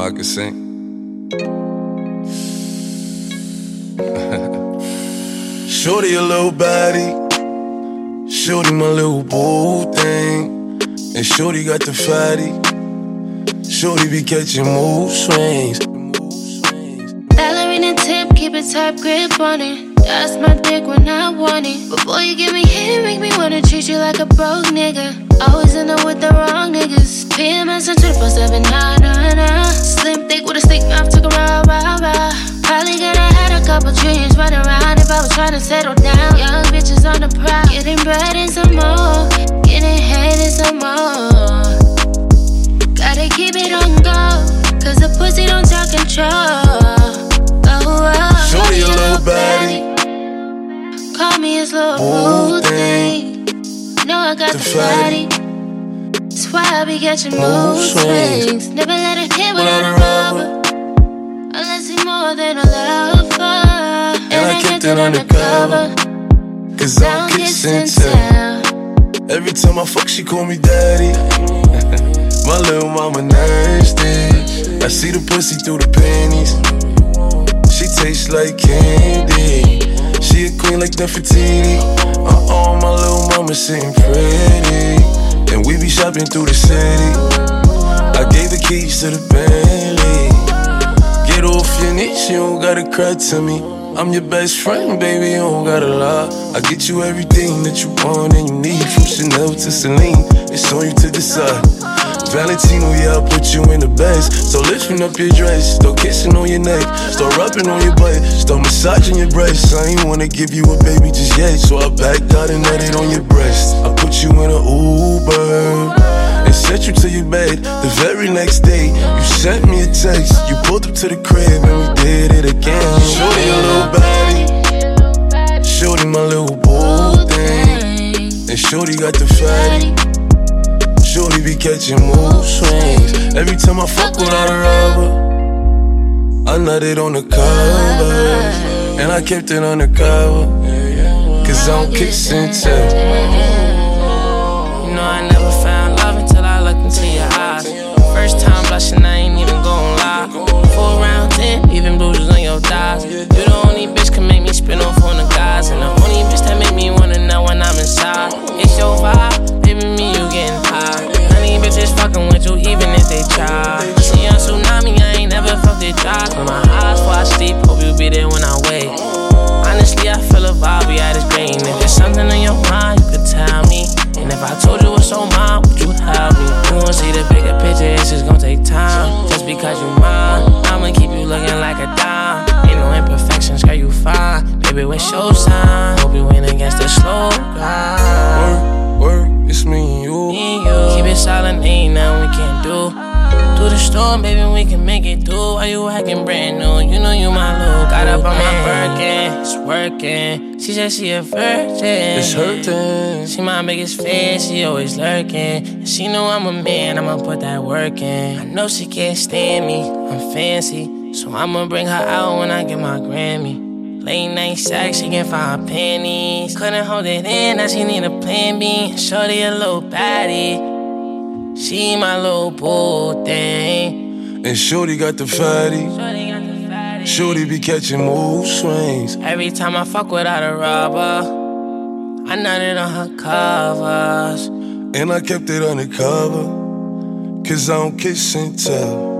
I can sing. Shorty a little baddie, shorty my little boo thing, and shorty got the fatty. Shorty be catching mood swings. Ballerina tip, keep a tight grip on it. That's my dick when I want it. But boy, you give me hit, make me wanna treat you like a broke nigga. Always in there with the wrong niggas. PMS and 24/7, nah. Slim thick with a stick mouth, took a rah. Probably gonna had a couple dreams running around if I was trying to settle down. Young bitches on the prowl, getting bread and some more, getting head and some more. Gotta keep it on go, cause the pussy don't talk control. Shorty a little baddie, call me his little boo thing. Know I got the fatty, that's why I be catching mood swings. Never let it hit without a rubber, unless it's more than a lover. And I kept it undercover, cause I'm kissing tell. Every time I fuck, she call me daddy. My little mama nasty. I see the pussy through the panties. She tastes like candy. She a queen like Nefertiti. My little mama sitting pretty, and we be shopping through the city. I gave the keys to the Bentley. Get off your knees, you don't gotta cry to me. I'm your best friend, baby, you don't gotta lie. I get you everything that you want and you need, from Chanel to Celine. It's on you to decide. Valentino, yeah, I put you in the best. So lifting up your dress, start kissing on your neck, start rubbing on your butt, start massaging your breasts. I ain't wanna give you a baby just yet, so I backed out and nutted on your breast. I put you in an Uber and sent you to your bed. The very next day, you sent me a text. You pulled up to the crib and we did it again. Shorty a little baddie, shorty my little boo thing, and shorty got the fatty. Shorty be catching mood swings. Every time I fuck without a rubber, I nutted on the covers, and I kept it undercover, cause I don't kiss and tell. You know I never found love until I looked into your eyes. First time blushing, I ain't even gon' lie. 4 rounds in, even bruises on your thighs. You the only bitch can make me spin off on the guys, and the only bitch that make me wanna know when I'm inside. It's your vibe, baby, me, you getting high. Honey bitches fucking with you even if they try. See a tsunami, I ain't never felt it dry. Close my eyes before I sleep, hope you be there when I wake. Honestly, I feel a vibe, we at this green. If there's something on your mind, you could tell me. And if I told you what's on mine, would you help me? You won't see the bigger picture, it's just gonna take time. Just because you mine, I'ma keep you looking like a dime. Ain't no imperfections, girl, you fine. Baby, what's your sign? Hope you win against the slow grind. Work, it's me and you. Keep it silent, ain't nothing we can't do. Through the storm, baby, we can make it through. Why you acting brand new? You know you my little. Got up on my Birkin, it's working. She said she a virgin. It's hurting. She my biggest fan, she always lurking. And she know I'm a man, I'ma put that work in. I know she can't stand me, I'm fancy, so I'ma bring her out when I get my Grammy. Late night sex, she can't find her panties. Couldn't hold it in, now she need a plan B. Shorty a little baddie, she my little boo thing, and shorty got the fatty. Shorty be catching mood swings. Every time I fuck without a rubber, I nutted on her covers, and I kept it undercover, cause I don't kiss and tell.